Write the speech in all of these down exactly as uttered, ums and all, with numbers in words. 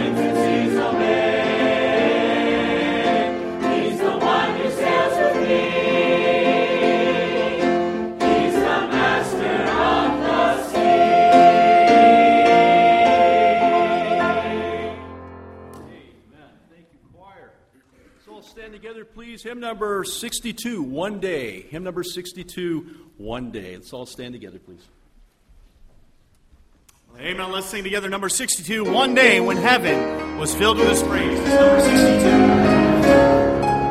Hymn number sixty-two, One Day. Hymn number sixty-two, One Day. Let's all stand together, please. Amen. Let's sing together number sixty-two, One Day When Heaven Was Filled With His Praise. This is number sixty-two.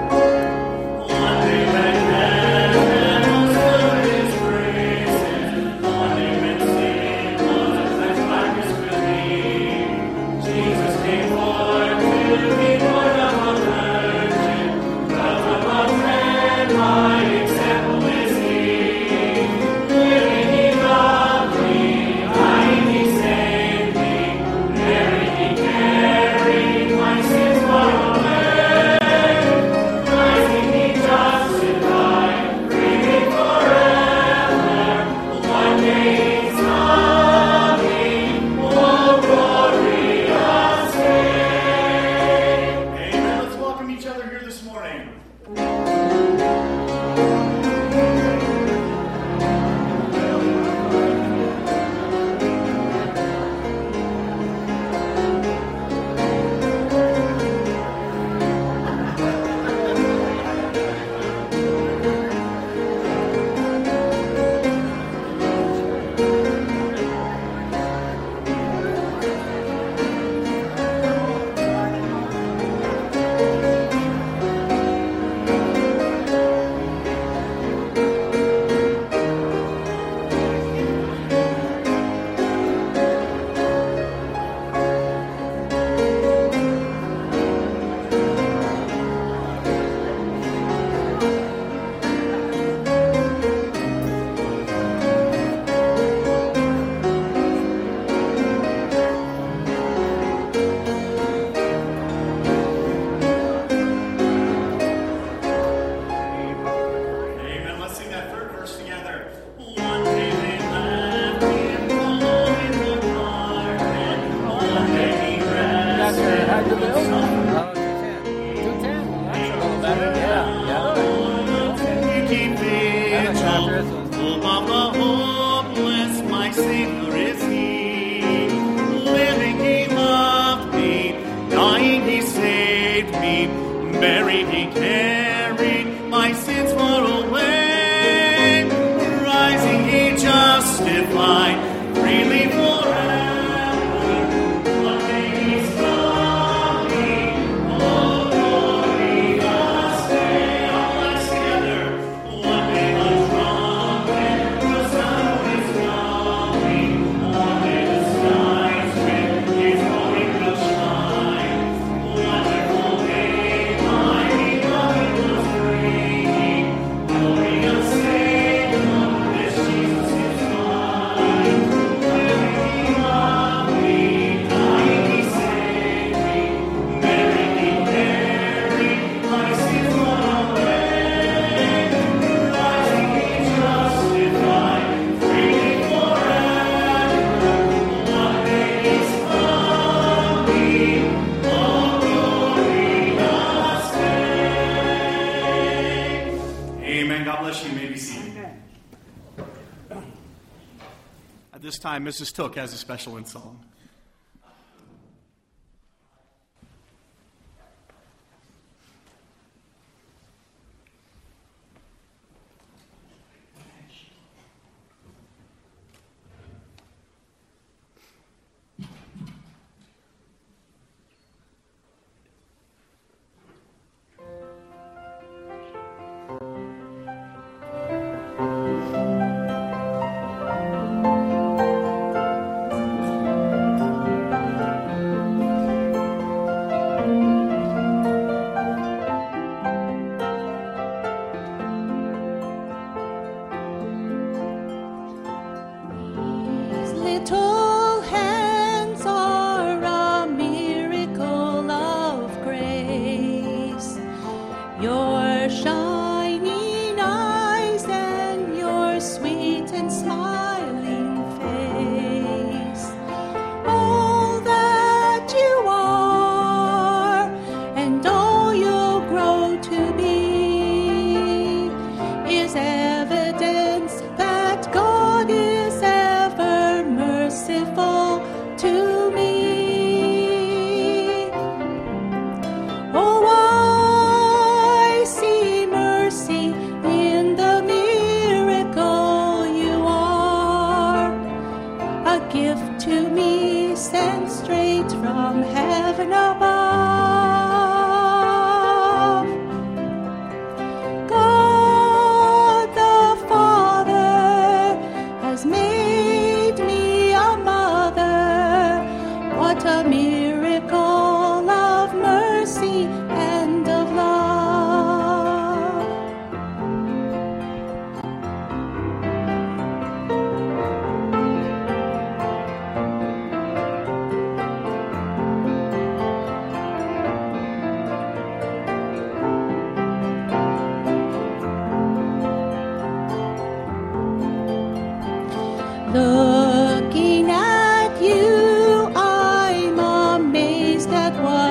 At this time, Missus Took has a special in song.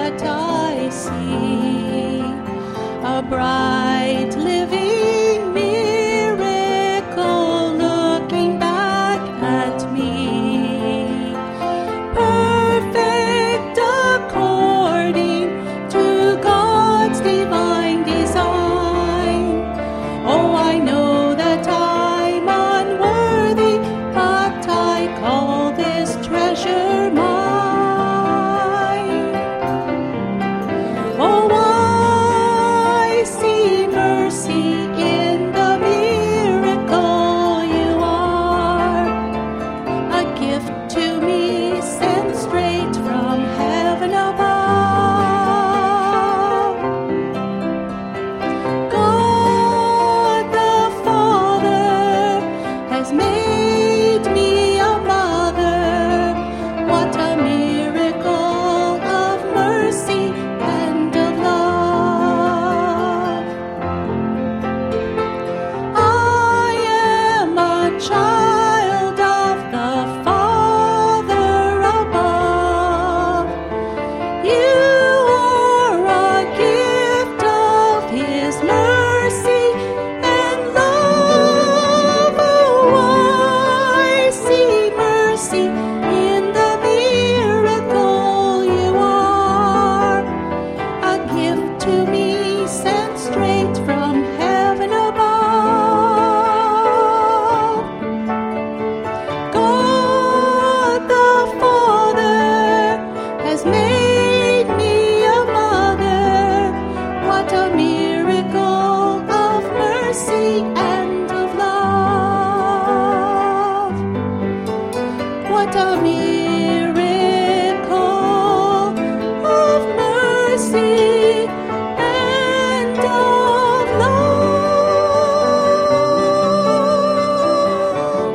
what I see, a bright living miracle looking back at me, perfect according to God's divine design. Oh, I know that I'm unworthy, but I call this treasure mine. Oh, I see mercy in the miracle you are, a gift to me sent straight from heaven above. God the Father has made me a mother. What a miracle of mercy and of love. I am a child of the Father above. You are a gift of His mercy and love. Oh, I see mercy in the miracle you are, a gift to me sent straight from heaven above. God the Father has made me a mother. What a miracle of mercy and of love. What a miracle of mercy and of love.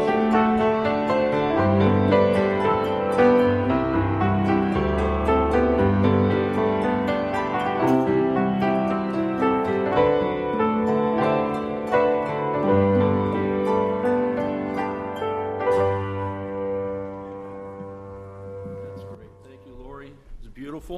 That's great. Thank you, Lori. It's beautiful.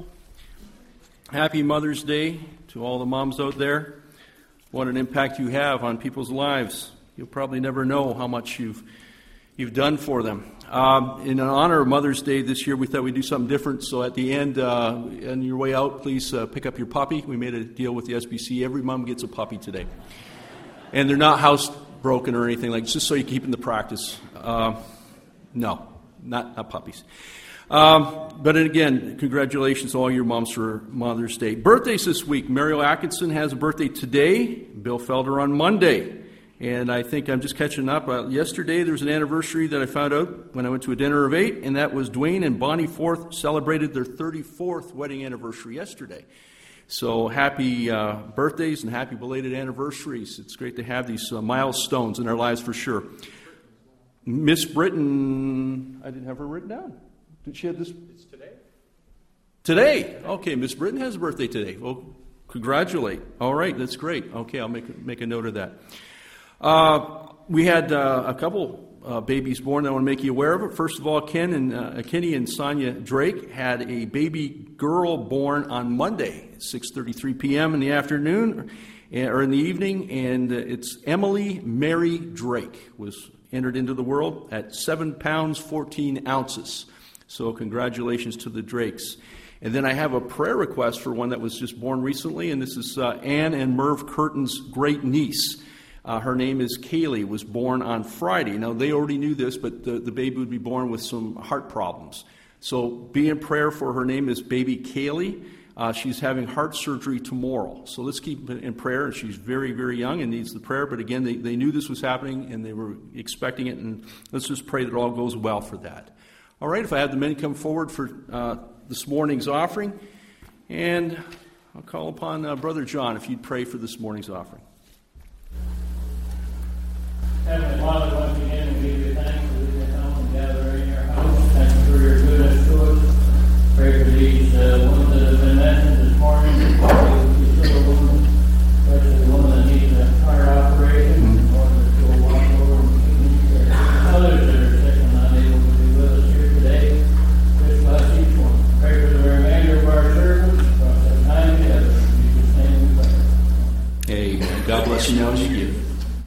Happy Mother's Day to all the moms out there. What an impact you have on people's lives. You'll probably never know how much you've you've done for them. Um, in honor of Mother's Day this year, we thought we'd do something different. So at the end, uh, on your way out, please uh, pick up your puppy. We made a deal with the S B C. Every mom gets a puppy today. And they're not housebroken or anything like, just so you keep in the practice. Uh, no, not, not puppies. Um, but again, congratulations to all your moms for Mother's Day. Birthdays this week. Mariel Atkinson has a birthday today. Bill Felder on Monday. And I think I'm just catching up. Uh, yesterday there was an anniversary that I found out when I went to a dinner of eight, and that was Dwayne and Bonnie Forth celebrated their thirty-fourth wedding anniversary yesterday. So happy uh, birthdays and happy belated anniversaries. It's great to have these uh, milestones in our lives for sure. Miss Britton, I didn't have her written down. Did she have this? It's today. Today. Okay, Miss Britton has a birthday today. Well, congratulate. All right, that's great. Okay, I'll make, make a note of that. Uh, we had uh, a couple uh, babies born that I want to make you aware of it. First of all, Ken and uh, Kenny and Sonia Drake had a baby girl born on Monday at six thirty-three p.m. in the afternoon or in the evening, and uh, it's Emily Mary Drake was entered into the world at seven pounds fourteen ounces. So congratulations to the Drakes. And then I have a prayer request for one that was just born recently, and this is uh, Ann and Merv Curtin's great niece. Uh, her name is Kaylee, was born on Friday. Now, they already knew this, but the, the baby would be born with some heart problems. So be in prayer for her name is baby Kaylee. Uh, she's having heart surgery tomorrow. So let's keep in prayer. She's very, very young and needs the prayer. But again, they, they knew this was happening and they were expecting it. And let's just pray that all goes well for that. All right, if I have the men come forward for uh, this morning's offering. And I'll call upon uh, Brother John if you'd pray for this morning's offering. Heavenly Father, once again, we give you thanks that we can come and gather in your house. Thank you for your goodness to us. Pray for these uh, women that have been mentioned this morning. These little women, especially the woman that needs a heart operation, or that will walk over and keep others that are sick and not able to be with us here today. Just bless each one. Pray for the remainder of our service. let you know as you give.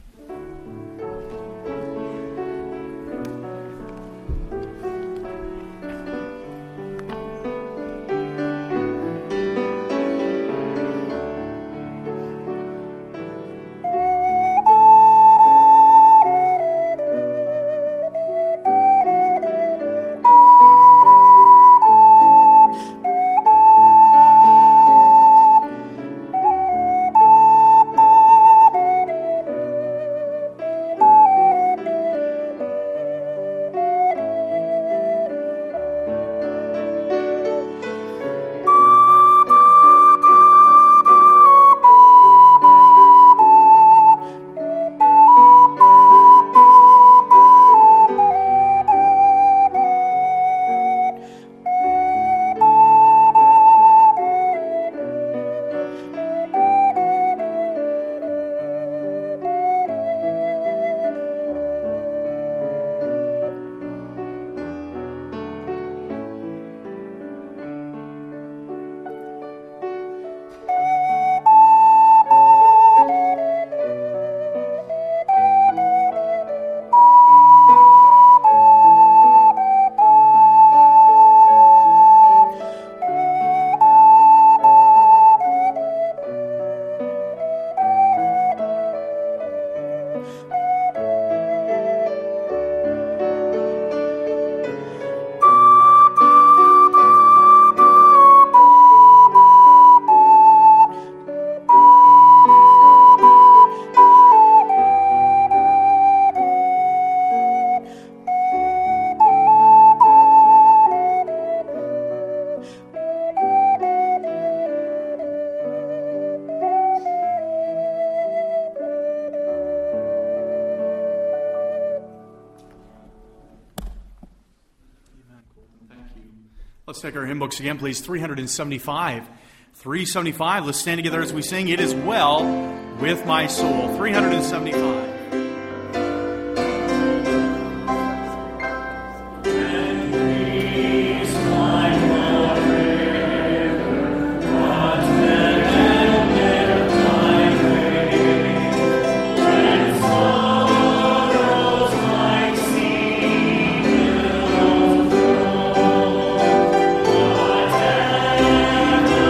Let's take our hymn books again, please. three seventy-five. three seventy-five. Let's stand together as we sing, "It is Well with My Soul." three seventy-five.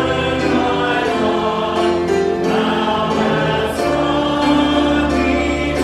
Be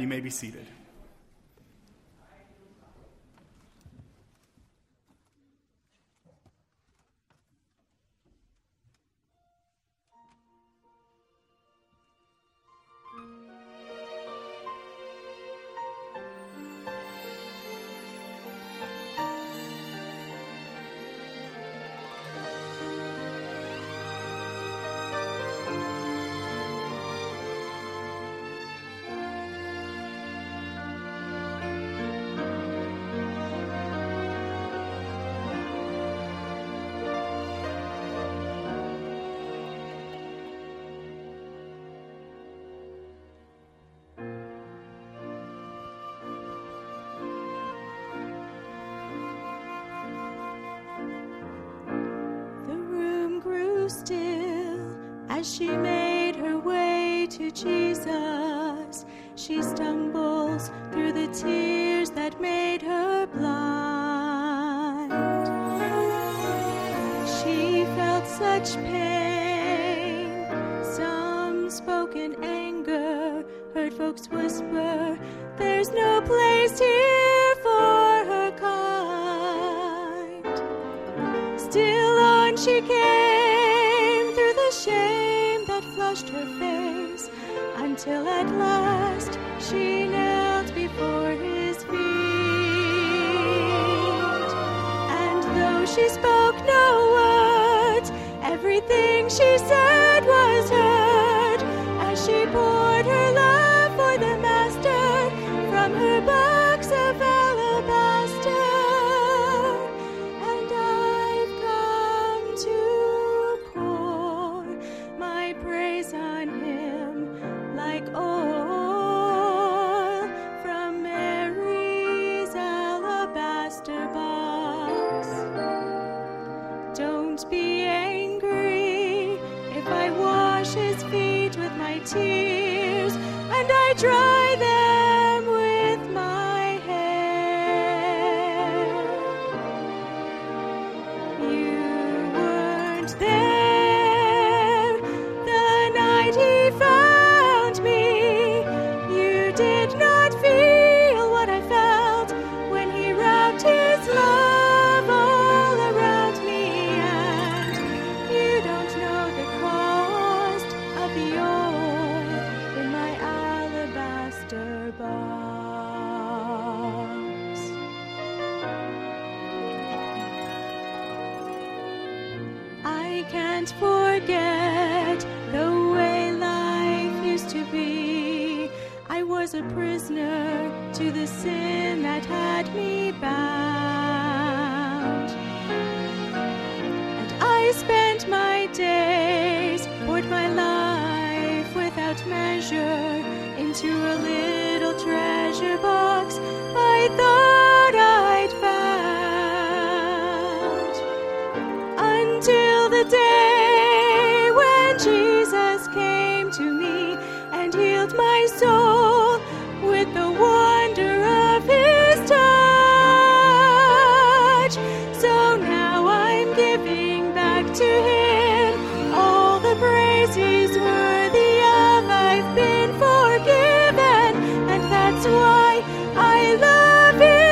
you may be seated. Still, as she made her way to Jesus, she stumbles through the tears that made her blind. She felt such pain, some spoke in anger, heard folks whisper, "There's no place here for her kind." Still on she came, shame that flushed her face, until at last she knelt before his feet. And though she spoke no words, everything she said was heard, as she poured her love for the Master from her box of alabaster. And I've come to my praise on him like oil from Mary's alabaster box. Don't be angry if I wash his feet with my tears and I dry them with my hair. You weren't there he found me. You did not feel what I felt when he wrapped his love all around me. And you don't know the cost of the oil in my alabaster box. I can't forget the way life used to be. I was a prisoner to the sin that had me bound. And I spent my days, poured my life without measure into a little treasure box I thought I'd found. Until the day Jesus came to me and healed my soul with the wonder of his touch. So now I'm giving back to him all the praise he's worthy of. I've been forgiven, and that's why I love him.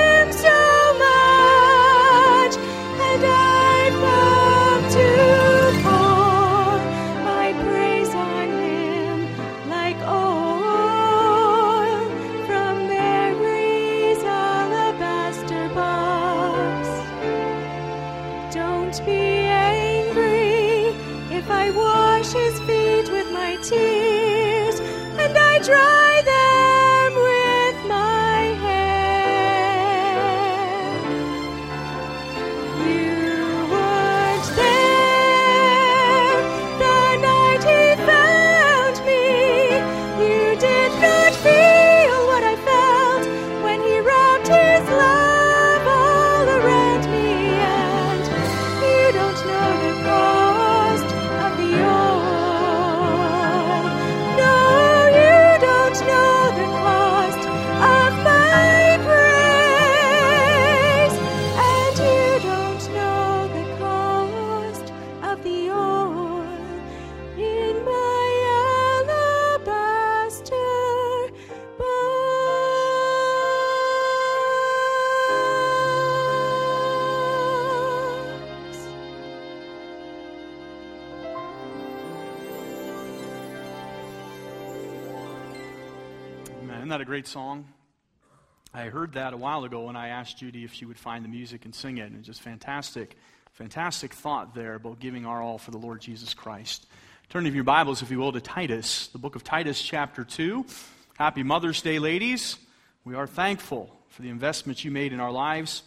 Amen. Isn't that a great song? I heard that a while ago when I asked Judy if she would find the music and sing it. And it's just fantastic, fantastic thought there about giving our all for the Lord Jesus Christ. Turn to your Bibles, if you will, to Titus, the book of Titus chapter two. Happy Mother's Day, ladies. We are thankful for the investment you made in our lives.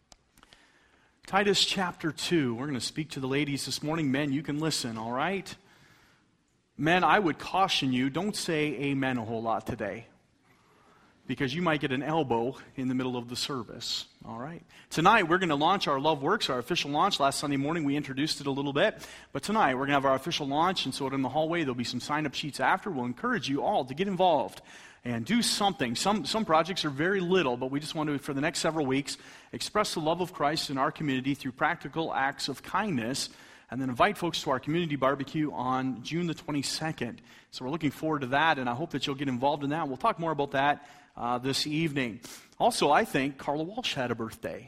Titus chapter two. We're going to speak to the ladies this morning. Men, you can listen, all right? Men, I would caution you, don't say amen a whole lot today, because you might get an elbow in the middle of the service, all right? Tonight, we're going to launch our Love Works, our official launch. Last Sunday morning, we introduced it a little bit. But tonight, we're going to have our official launch, and so in the hallway, there'll be some sign-up sheets after. We'll encourage you all to get involved and do something. Some, some projects are very little, but we just want to, for the next several weeks, express the love of Christ in our community through practical acts of kindness, and then invite folks to our community barbecue on June the twenty-second. So we're looking forward to that, and I hope that you'll get involved in that. We'll talk more about that Uh, this evening. Also, I think Carla Walsh had a birthday.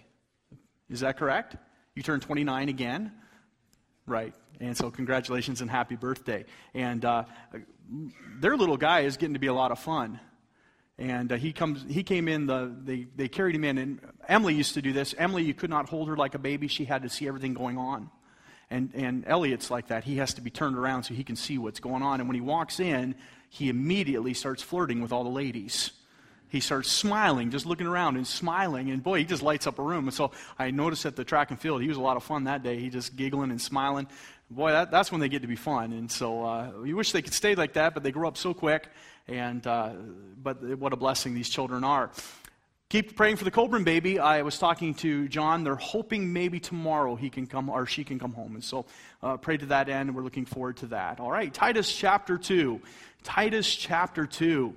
Is that correct? You turned twenty-nine again? Right. And so congratulations and happy birthday. And uh, their little guy is getting to be a lot of fun. And uh, he comes. He came in, the they, they carried him in, and Emily used to do this. Emily, you could not hold her like a baby. She had to see everything going on. And, and Elliot's like that. He has to be turned around so he can see what's going on. And when he walks in, he immediately starts flirting with all the ladies. He starts smiling, just looking around and smiling, and boy, he just lights up a room. And so I noticed at the track and field, he was a lot of fun that day. He just giggling and smiling. Boy, that, that's when they get to be fun. And so uh, we wish they could stay like that, but they grow up so quick. And uh, but what a blessing these children are. Keep praying for the Coburn baby. I was talking to John. They're hoping maybe tomorrow he can come or she can come home. And so uh, pray to that end, and we're looking forward to that. All right, Titus chapter two. Titus chapter two.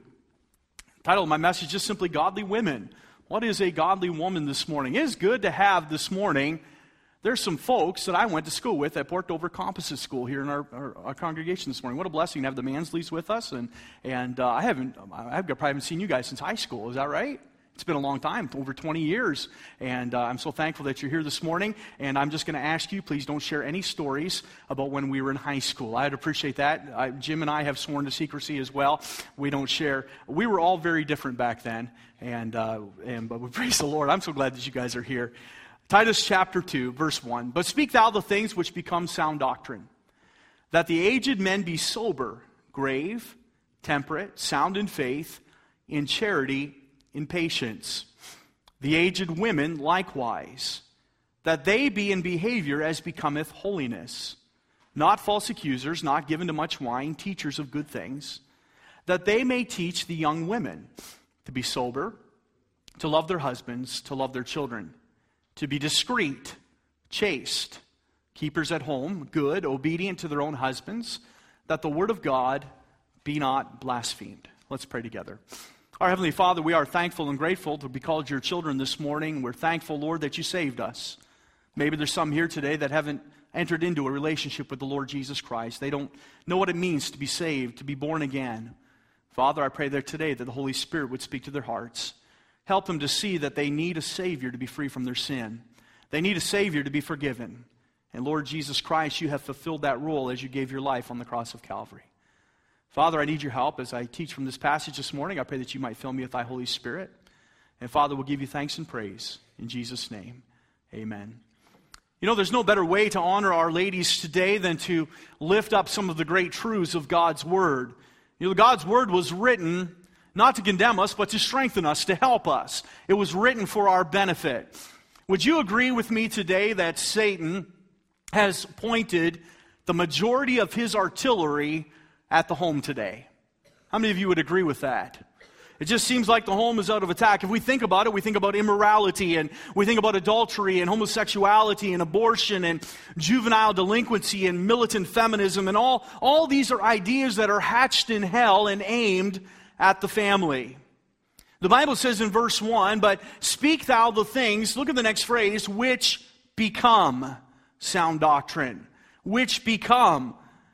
Title of my message is simply Godly Women. What is a godly woman this morning? It is good to have this morning. There's some folks that I went to school with at Port Dover Composite School here in our, our, our congregation this morning. What a blessing to have the Mansleys with us. And and uh, I haven't, I probably haven't seen you guys since high school. Is that right? It's been a long time, over twenty years, and uh, I'm so thankful that you're here this morning, and I'm just going to ask you, please don't share any stories about when we were in high school. I'd appreciate that. I, Jim and I have sworn to secrecy as well. We don't share. We were all very different back then, and, uh, and but we praise the Lord. I'm so glad that you guys are here. Titus chapter two, verse one. But speak thou the things which become sound doctrine, that the aged men be sober, grave, temperate, sound in faith, in charity, in patience. The aged women likewise, that they be in behavior as becometh holiness, not false accusers, not given to much wine, teachers of good things, that they may teach the young women to be sober, to love their husbands, to love their children, to be discreet, chaste, keepers at home, good, obedient to their own husbands, that the word of God be not blasphemed. Let's pray together. Our Heavenly Father, we are thankful and grateful to be called your children this morning. We're thankful, Lord, that you saved us. Maybe there's some here today that haven't entered into a relationship with the Lord Jesus Christ. They don't know what it means to be saved, to be born again. Father, I pray that today that the Holy Spirit would speak to their hearts. Help them to see that they need a Savior to be free from their sin. They need a Savior to be forgiven. And Lord Jesus Christ, you have fulfilled that role as you gave your life on the cross of Calvary. Father, I need your help as I teach from this passage this morning. I pray that you might fill me with thy Holy Spirit. And Father, we'll give you thanks and praise. In Jesus' name, amen. You know, there's no better way to honor our ladies today than to lift up some of the great truths of God's Word. You know, God's Word was written not to condemn us, but to strengthen us, to help us. It was written for our benefit. Would you agree with me today that Satan has pointed the majority of his artillery at the home today? How many of you would agree with that? It just seems like the home is out of attack. If we think about it, we think about immorality, and we think about adultery and homosexuality and abortion and juvenile delinquency and militant feminism, and all, all these are ideas that are hatched in hell and aimed at the family. The Bible says in verse one, but speak thou the things, look at the next phrase, which become sound doctrine. Which become.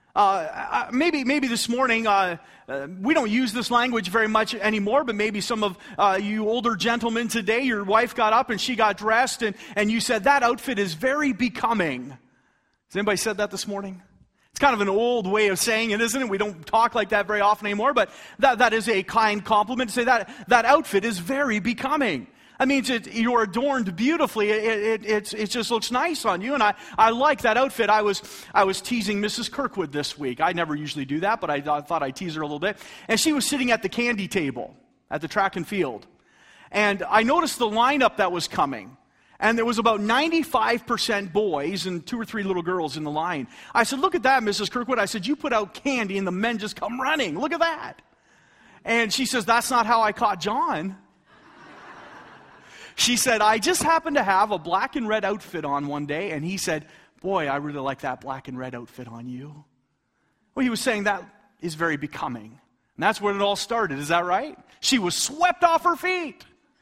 Uh, maybe maybe this morning, uh, uh, we don't use this language very much anymore, but maybe some of uh, you older gentlemen today, your wife got up and she got dressed and, and you said, that outfit is very becoming. Has anybody said that this morning? It's kind of an old way of saying it, isn't it? We don't talk like that very often anymore, but that, that is a kind compliment to say that that outfit is very becoming. That means it, you're adorned beautifully. It, it, it, it just looks nice on you, and I, I like that outfit. I was I was teasing Missus Kirkwood this week. I never usually do that, but I, I thought I'd tease her a little bit. And she was sitting at the candy table at the track and field. And I noticed the lineup that was coming. And there was about ninety-five percent boys and two or three little girls in the line. I said, look at that, Missus Kirkwood. I said, you put out candy and the men just come running. Look at that. And she says, that's not how I caught John. She said, I just happened to have a black and red outfit on one day. And he said, boy, I really like that black and red outfit on you. Well, he was saying that is very becoming. And that's where it all started. Is that right? She was swept off her feet.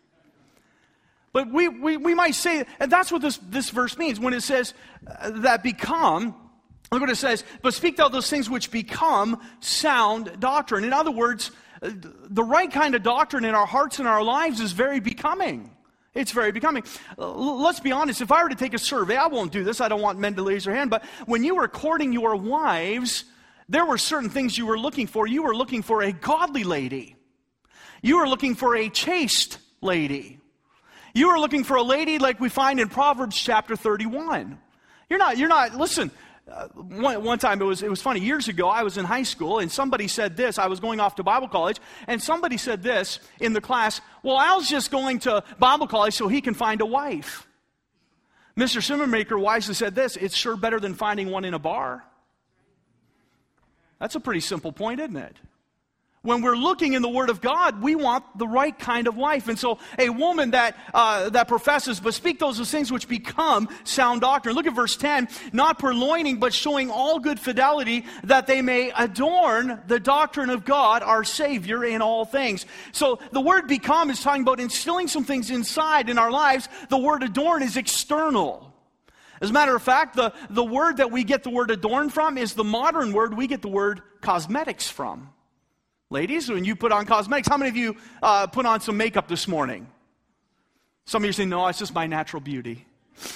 But we, we, we might say, and that's what this, this verse means when it says uh, that become, look what it says, but speak thou those things which become sound doctrine. In other words, uh, the right kind of doctrine in our hearts and our lives is very becoming. It's very becoming. Uh, let's be honest, if I were to take a survey, I won't do this, I don't want men to raise their hand, but when you were courting your wives, there were certain things you were looking for. You were looking for a godly lady. You were looking for a chaste lady. You are looking for a lady like we find in Proverbs chapter thirty-one. You're not, you're not, listen, uh, one, one time it was, it was funny, years ago I was in high school and somebody said this, I was going off to Bible college, and somebody said this in the class, well, Al's just going to Bible college so he can find a wife. Mister Simmermaker wisely said this, it's sure better than finding one in a bar. That's a pretty simple point, isn't it? When we're looking in the Word of God, we want the right kind of wife. And so a woman that uh, that professes, but speak those things which become sound doctrine. Look at verse ten. Not purloining, but showing all good fidelity, that they may adorn the doctrine of God, our Savior, in all things. So the word become is talking about instilling some things inside in our lives. The word adorn is external. As a matter of fact, the, the word that we get the word adorn from is the modern word we get the word cosmetics from. Ladies, when you put on cosmetics, how many of you uh, put on some makeup this morning? Some of you say, no, it's just my natural beauty.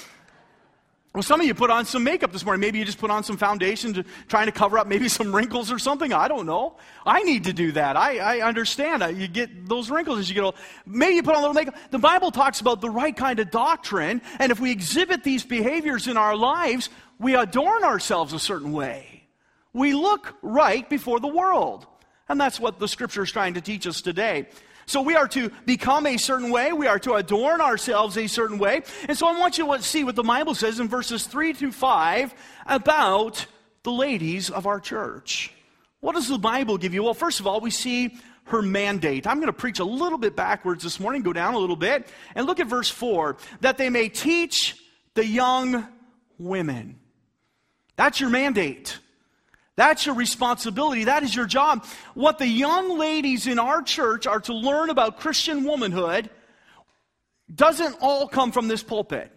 Well, some of you put on some makeup this morning. Maybe you just put on some foundation to, trying to cover up maybe some wrinkles or something. I don't know. I need to do that. I, I understand. You get those wrinkles as you get old. Maybe you put on a little makeup. The Bible talks about the right kind of doctrine, and if we exhibit these behaviors in our lives, we adorn ourselves a certain way. We look right before the world. And that's what the Scripture is trying to teach us today. So we are to become a certain way. We are to adorn ourselves a certain way. And so I want you to see what the Bible says in verses three to five about the ladies of our church. What does the Bible give you? Well, first of all, we see her mandate. I'm going to preach a little bit backwards this morning, go down a little bit, and look at verse four. That they may teach the young women. That's your mandate. That's your responsibility. That is your job. What the young ladies in our church are to learn about Christian womanhood doesn't all come from this pulpit.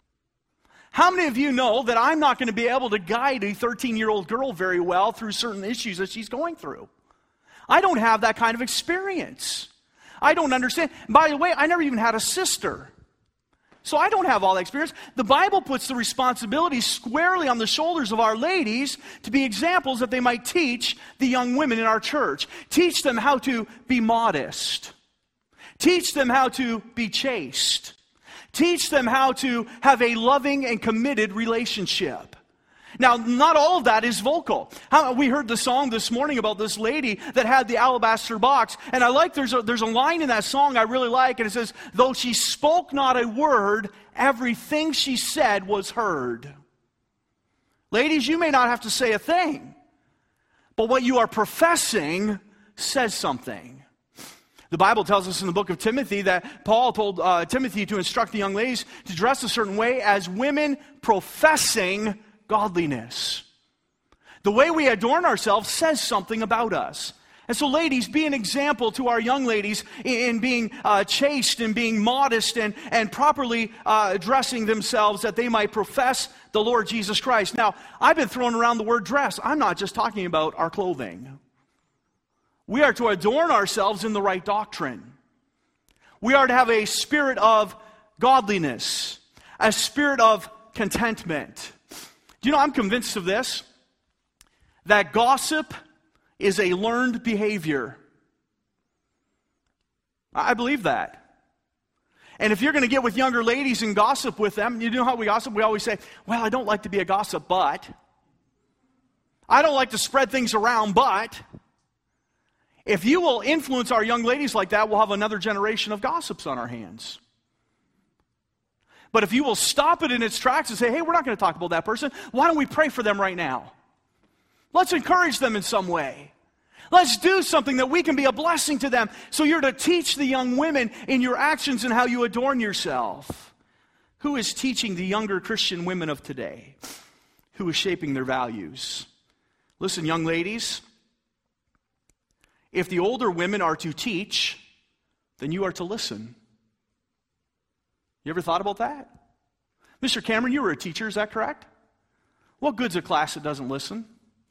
How many of you know that I'm not going to be able to guide a thirteen-year-old girl very well through certain issues that she's going through? I don't have that kind of experience. I don't understand. By the way, I never even had a sister. So I don't have all that experience. The Bible puts the responsibility squarely on the shoulders of our ladies to be examples that they might teach the young women in our church. Teach them how to be modest. Teach them how to be chaste. Teach them how to have a loving and committed relationship. Now, not all of that is vocal. How, we heard the song this morning about this lady that had the alabaster box. And I like, there's a, there's a line in that song I really like. And it says, though she spoke not a word, everything she said was heard. Ladies, you may not have to say a thing. But what you are professing says something. The Bible tells us in the book of Timothy that Paul told uh, Timothy to instruct the young ladies to dress a certain way as women professing godliness. The way we adorn ourselves says something about us. And so ladies, be an example to our young ladies in, in being uh, chaste and being modest and, and properly uh, dressing themselves that they might profess the Lord Jesus Christ. Now, I've been throwing around the word dress. I'm not just talking about our clothing. We are to adorn ourselves in the right doctrine. We are to have a spirit of godliness, a spirit of contentment. Do you know, I'm convinced of this. that gossip is a learned behavior. I believe that. And if you're going to get with younger ladies and gossip with them, you know how we gossip? We always say, well, I don't like to be a gossip, but. I don't like to spread things around, but. If you will influence our young ladies like that, we'll have another generation of gossips on our hands. But if you will stop it in its tracks and say, hey, we're not going to talk about that person, why don't we pray for them right now? Let's encourage them in some way. Let's do something that we can be a blessing to them. So you're to teach the young women in your actions and how you adorn yourself. Who is teaching the younger Christian women of today? Who is shaping their values? Listen, young ladies, if the older women are to teach, then you are to listen. You ever thought about that? Mister Cameron, you were a teacher, is that correct? What good's a class that doesn't listen?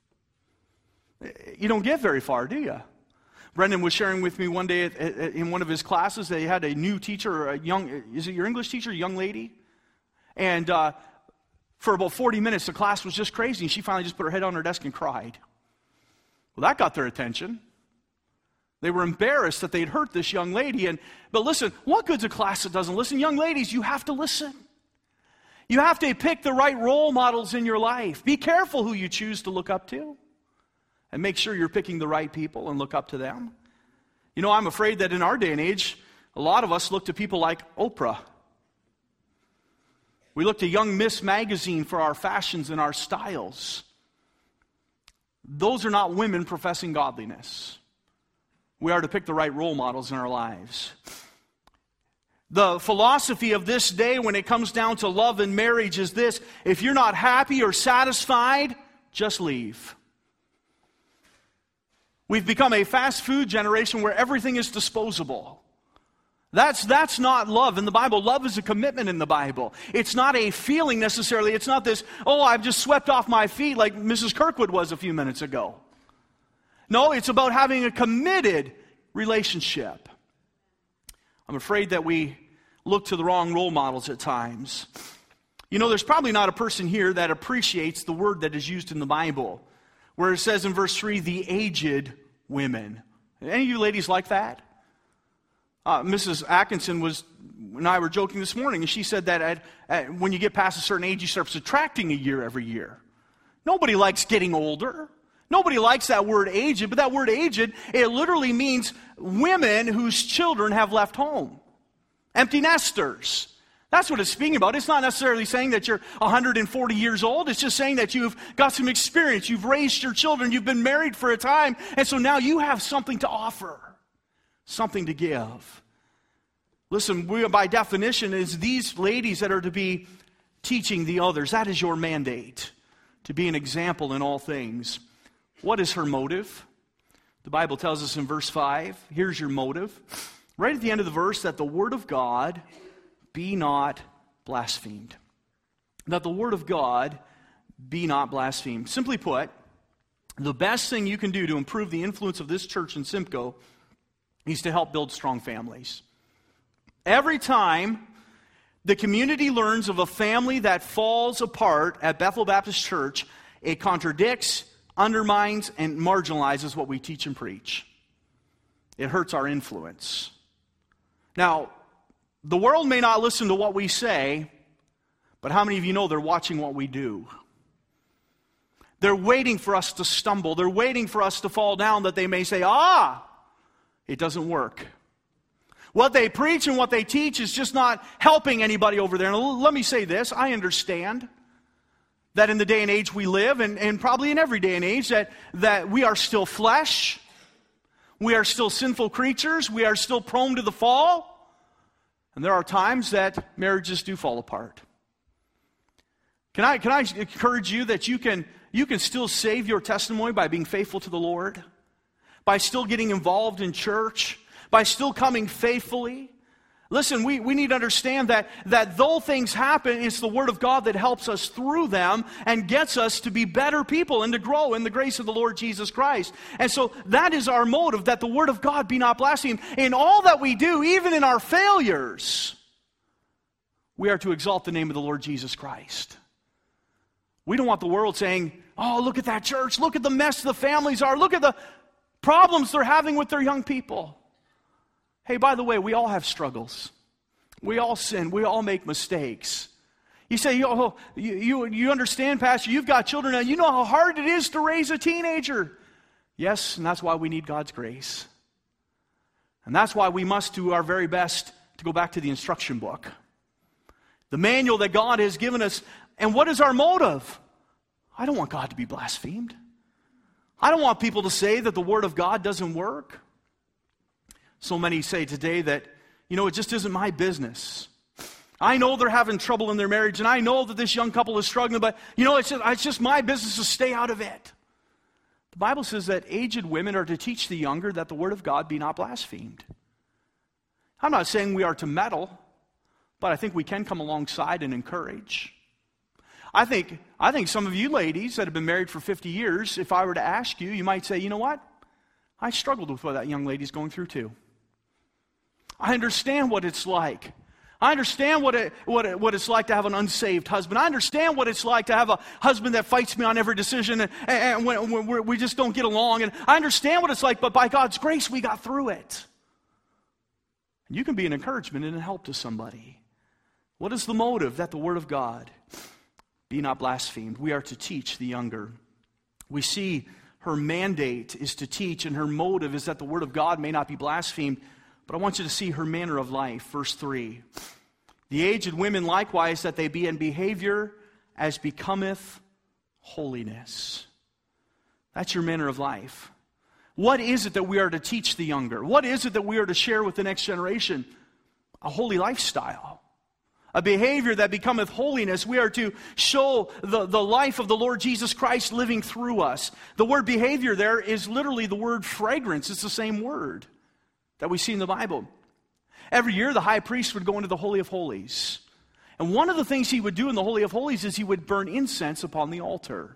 You don't get very far, do you? Brendan was sharing with me one day at, at, in one of his classes. They had a new teacher, a young, is it your English teacher, a young lady? And uh, for about forty minutes, the class was just crazy. And she finally just put her head on her desk and cried. Well, that got their attention. They were embarrassed that they'd hurt this young lady. And but listen, what good's a class that doesn't listen? Young ladies, you have to listen. You have to pick the right role models in your life. Be careful who you choose to look up to. And make sure you're picking the right people and look up to them. You know, I'm afraid that in our day and age, a lot of us look to people like Oprah. We look to Young Miss Magazine for our fashions and our styles. Those are not women professing godliness. We are to pick the right role models in our lives. The philosophy of this day when it comes down to love and marriage is this: if you're not happy or satisfied, just leave. We've become a fast food generation where everything is disposable. That's, that's not love in the Bible. Love is a commitment in the Bible. It's not a feeling necessarily. It's not this, oh, I've just swept off my feet like Missus Kirkwood was a few minutes ago. No, it's about having a committed relationship. I'm afraid that we look to the wrong role models at times. You know, there's probably not a person here that appreciates the word that is used in the Bible, where it says in verse three, the aged women. Any of you ladies like that? Uh, Missus Atkinson was, and I were joking this morning, and she said that at, at, when you get past a certain age, you start subtracting a year every year. Nobody likes getting older. Nobody likes that word aged, but that word aged, it literally means women whose children have left home. Empty nesters. That's what it's speaking about. It's not necessarily saying that you're one hundred forty years old. It's just saying that you've got some experience. You've raised your children. You've been married for a time. And so now you have something to offer. Something to give. Listen, we, by definition, is these ladies that are to be teaching the others. That is your mandate. To be an example in all things. What is her motive? The Bible tells us in verse five. Here's your motive. Right at the end of the verse, that the word of God be not blasphemed. That the word of God be not blasphemed. Simply put, the best thing you can do to improve the influence of this church in Simcoe is to help build strong families. Every time the community learns of a family that falls apart at Bethel Baptist Church, it contradicts, undermines, and marginalizes what we teach and preach. It hurts our influence. Now, the world may not listen to what we say, but how many of you know they're watching what we do? They're waiting for us to stumble. They're waiting for us to fall down, that they may say, ah, it doesn't work. What they preach and what they teach is just not helping anybody over there. And let me say this, I understand that in the day and age we live, and, and probably in every day and age, that, that we are still flesh, we are still sinful creatures, we are still prone to the fall. And there are times that marriages do fall apart. Can I, can I encourage you that you can, you can still save your testimony by being faithful to the Lord? By still getting involved in church? By still coming faithfully? Listen, we, we need to understand that, that though things happen, it's the Word of God that helps us through them and gets us to be better people and to grow in the grace of the Lord Jesus Christ. And so that is our motive, that the Word of God be not blasphemed. In all that we do, even in our failures, we are to exalt the name of the Lord Jesus Christ. We don't want the world saying, oh, look at that church. Look at the mess the families are. Look at the problems they're having with their young people. Hey, by the way, we all have struggles. We all sin. We all make mistakes. You say, oh, you, you, you understand, Pastor, you've got children now. You know how hard it is to raise a teenager. Yes, and that's why we need God's grace. And that's why we must do our very best to go back to the instruction book. The manual that God has given us. And what is our motive? I don't want God to be blasphemed. I don't want people to say that the Word of God doesn't work. So many say today that, you know, it just isn't my business. I know they're having trouble in their marriage, and I know that this young couple is struggling, but, you know, it's just, it's just my business to stay out of it. The Bible says that aged women are to teach the younger that the Word of God be not blasphemed. I'm not saying we are to meddle, but I think we can come alongside and encourage. I think, I think some of you ladies that have been married for fifty years, if I were to ask you, you might say, you know what? I struggled with what that young lady's going through too. I understand what it's like. I understand what it, what it, what it's like to have an unsaved husband. I understand what it's like to have a husband that fights me on every decision and, and when, when we're, we just don't get along. And I understand what it's like, but by God's grace, we got through it. And you can be an encouragement and a help to somebody. What is the motive? That the Word of God be not blasphemed. We are to teach the younger. We see her mandate is to teach, and her motive is that the Word of God may not be blasphemed. But I want you to see her manner of life. Verse three. The aged women likewise, that they be in behavior as becometh holiness. That's your manner of life. What is it that we are to teach the younger? What is it that we are to share with the next generation? A holy lifestyle. A behavior that becometh holiness. We are to show the, the life of the Lord Jesus Christ living through us. The word behavior there is literally the word fragrance. It's the same word that we see in the Bible. Every year the high priest would go into the Holy of Holies. And one of the things he would do in the Holy of Holies is he would burn incense upon the altar.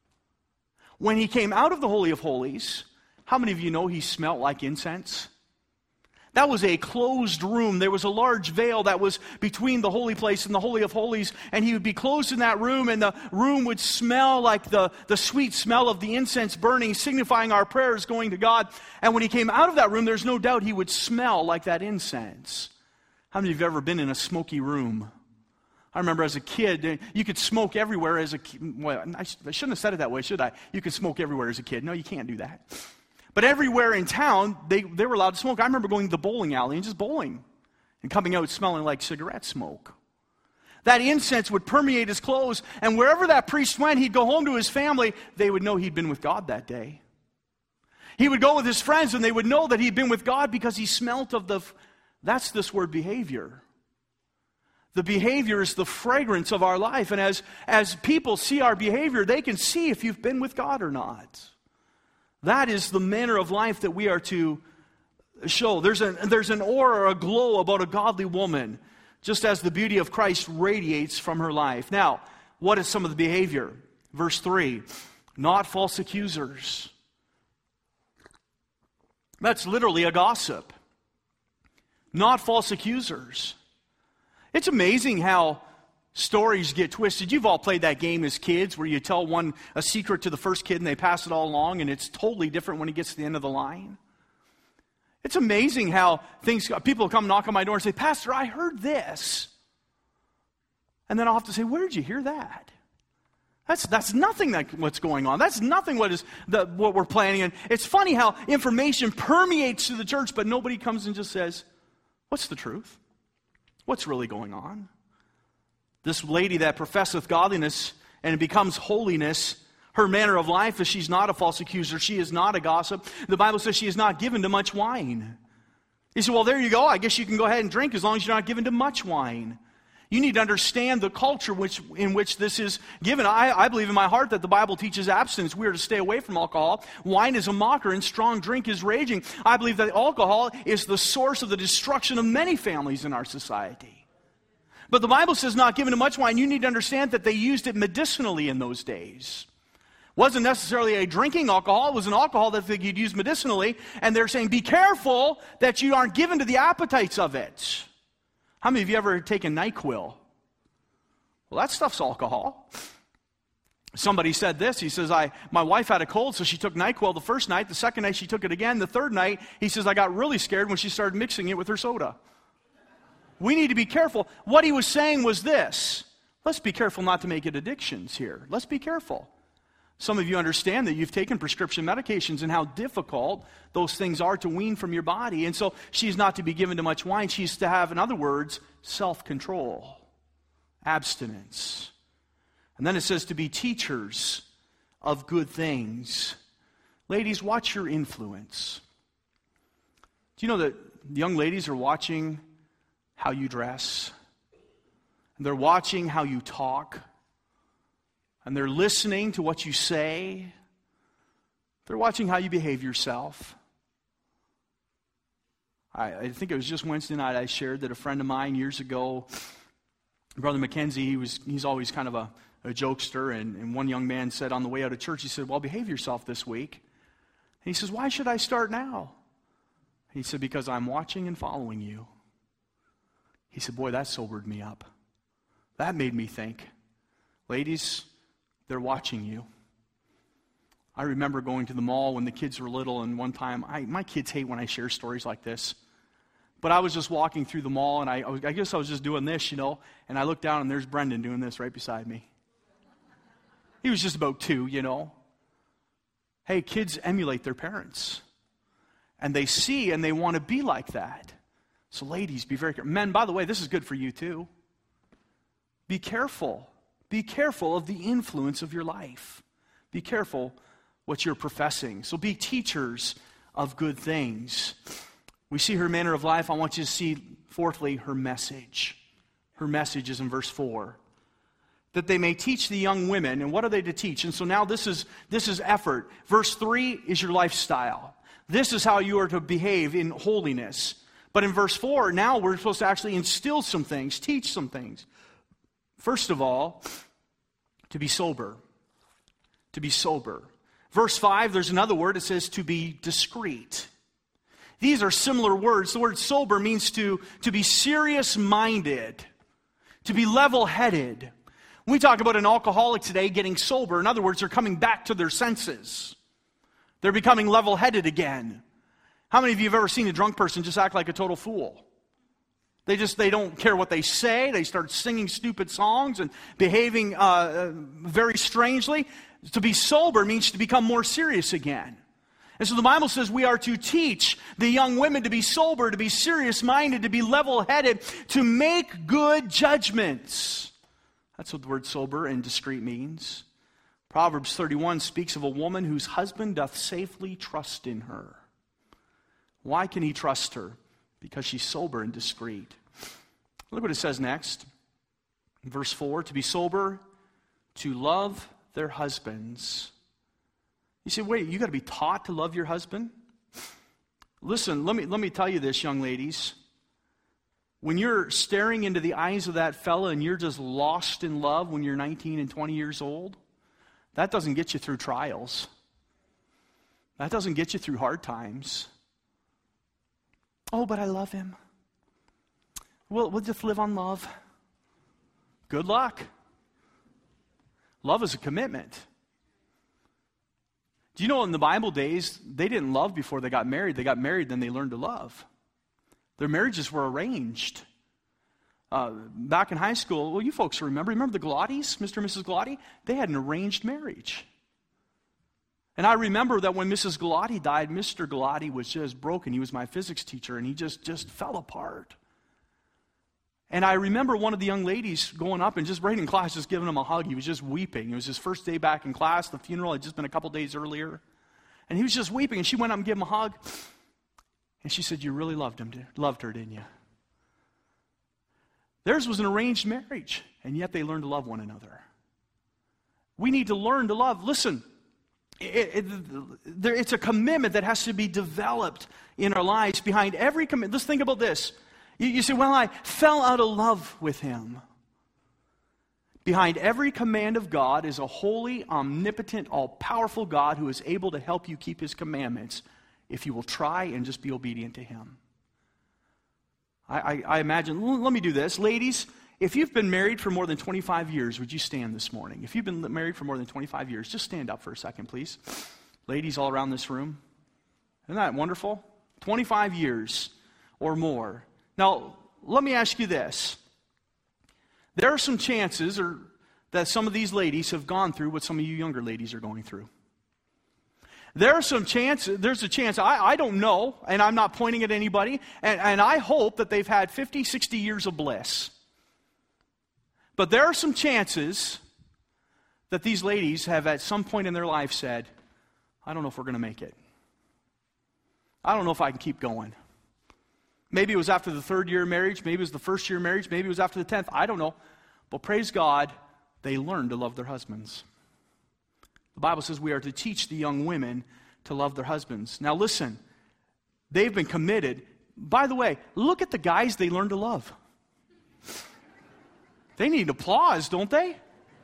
When he came out of the Holy of Holies, how many of you know he smelled like incense? That was a closed room. There was a large veil that was between the holy place and the Holy of Holies, and he would be closed in that room, and the room would smell like the, the sweet smell of the incense burning, signifying our prayers going to God. And when he came out of that room, there's no doubt he would smell like that incense. How many of you have ever been in a smoky room? I remember as a kid, you could smoke everywhere as a kid. Well, I shouldn't have said it that way, should I? You could smoke everywhere as a kid. No, you can't do that. But everywhere in town, they, they were allowed to smoke. I remember going to the bowling alley and just bowling and coming out smelling like cigarette smoke. That incense would permeate his clothes, and wherever that priest went, he'd go home to his family. They would know he'd been with God that day. He would go with his friends, and they would know that he'd been with God because he smelt of the... That's this word behavior. The behavior is the fragrance of our life, and as, as people see our behavior, they can see if you've been with God or not. That is the manner of life that we are to show. There's an, there's an aura or a glow about a godly woman, just as the beauty of Christ radiates from her life. Now, what is some of the behavior? Verse three, not false accusers. That's literally a gossip. Not false accusers. It's amazing how stories get twisted. You've all played that game as kids where you tell one a secret to the first kid and they pass it all along, and it's totally different when he gets to the end of the line. It's amazing how things, people come knock on my door and say, Pastor, I heard this. And then I'll have to say, where did you hear that? That's that's nothing like what's going on. That's nothing what is the, what we're planning. And it's funny how information permeates through the church, but nobody comes and just says, what's the truth? What's really going on? This lady that professeth godliness and it becomes holiness, her manner of life is she's not a false accuser. She is not a gossip. The Bible says she is not given to much wine. You say, well, there you go. I guess you can go ahead and drink as long as you're not given to much wine. You need to understand the culture which, in which this is given. I, I believe in my heart that the Bible teaches abstinence. We are to stay away from alcohol. Wine is a mocker and strong drink is raging. I believe that alcohol is the source of the destruction of many families in our society. But the Bible says not given to much wine. You need to understand that they used it medicinally in those days. It wasn't necessarily a drinking alcohol. It was an alcohol that they could use medicinally. And they're saying, be careful that you aren't given to the appetites of it. How many of you ever taken NyQuil? Well, that stuff's alcohol. Somebody said this. He says, I, my wife had a cold, so she took NyQuil the first night. The second night, she took it again. The third night, he says, I got really scared when she started mixing it with her soda. We need to be careful. What he was saying was this. Let's be careful not to make it addictions here. Let's be careful. Some of you understand that you've taken prescription medications and how difficult those things are to wean from your body. And so she's not to be given to much wine. She's to have, in other words, self-control, abstinence. And then it says to be teachers of good things. Ladies, watch your influence. Do you know that young ladies are watching how you dress? And they're watching how you talk. And they're listening to what you say. They're watching how you behave yourself. I, I think it was just Wednesday night I shared that a friend of mine years ago, Brother Mackenzie, he was he's always kind of a, a jokester, and, and one young man said on the way out of church, he said, well, behave yourself this week. And he says, why should I start now? He said, because I'm watching and following you. He said, boy, that sobered me up. That made me think. Ladies, they're watching you. I remember going to the mall when the kids were little, and one time, I, my kids hate when I share stories like this. But I was just walking through the mall, and I, I, was, I guess I was just doing this, you know, and I looked down, and there's Brendan doing this right beside me. He was just about two, you know. Hey, kids emulate their parents. And they see and they want to be like that. So ladies, be very careful. Men, by the way, this is good for you too. Be careful. Be careful of the influence of your life. Be careful what you're professing. So be teachers of good things. We see her manner of life. I want you to see, fourthly, her message. Her message is in verse four. That they may teach the young women. And what are they to teach? And so now this is, this is effort. Verse three is your lifestyle. This is how you are to behave in holiness. But in verse four, now we're supposed to actually instill some things, teach some things. First of all, to be sober. To be sober. Verse five, there's another word. It says to be discreet. These are similar words. The word sober means to, to be serious-minded, to be level-headed. When we talk about an alcoholic today getting sober, in other words, they're coming back to their senses. They're becoming level-headed again. How many of you have ever seen a drunk person just act like a total fool? They just, they don't care what they say. They start singing stupid songs and behaving uh, very strangely. To be sober means to become more serious again. And so the Bible says we are to teach the young women to be sober, to be serious-minded, to be level-headed, to make good judgments. That's what the word sober and discreet means. Proverbs thirty-one speaks of a woman whose husband doth safely trust in her. Why can he trust her? Because she's sober and discreet. Look what it says next. Verse four, to be sober, to love their husbands. You say, wait, you got to be taught to love your husband? Listen, let me, let me tell you this, young ladies. When you're staring into the eyes of that fella and you're just lost in love when you're nineteen and twenty years old, that doesn't get you through trials. That doesn't get you through hard times. Oh, but I love him. We'll, we'll just live on love. Good luck. Love is a commitment. Do you know in the Bible days, they didn't love before they got married. They got married, then they learned to love. Their marriages were arranged. Uh, back in high school, well, you folks remember, remember the Glottis, Mister and Missus Glotti? They had an arranged marriage. And I remember that when Missus Glotti died, Mister Glotti was just broken. He was my physics teacher, and he just, just fell apart. And I remember one of the young ladies going up and just right in class, just giving him a hug. He was just weeping. It was his first day back in class. The funeral had just been a couple days earlier. And he was just weeping, and she went up and gave him a hug. And she said, you really loved him, loved her, didn't you? Theirs was an arranged marriage, and yet they learned to love one another. We need to learn to love. Listen, it, it, there, it's a commitment that has to be developed in our lives. Behind every commitment, let's think about this. You, you say, well, I fell out of love with him. Behind every command of God is a holy, omnipotent, all-powerful God who is able to help you keep his commandments if you will try and just be obedient to him. I, I, I imagine, let me do this. Ladies, If you've been married for more than twenty-five years, would you stand this morning? If you've been married for more than twenty-five years, just stand up for a second, please. Ladies all around this room. Isn't that wonderful? twenty-five years or more. Now, let me ask you this. There are some chances or that some of these ladies have gone through what some of you younger ladies are going through. There are some chances, there's a chance, I, I don't know, and I'm not pointing at anybody, and, and I hope that they've had fifty, sixty years of bliss. But there are some chances that these ladies have at some point in their life said, I don't know if we're going to make it. I don't know if I can keep going. Maybe it was after the third year of marriage, maybe it was the first year of marriage, maybe it was after the tenth, I don't know. But praise God, they learned to love their husbands. The Bible says we are to teach the young women to love their husbands. Now listen, they've been committed. By the way, look at the guys they learned to love. They need applause, don't they?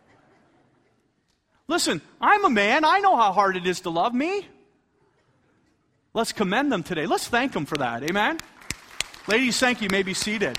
Listen, I'm a man. I know how hard it is to love me. Let's commend them today. Let's thank them for that. Amen? Ladies, thank you. You may be seated.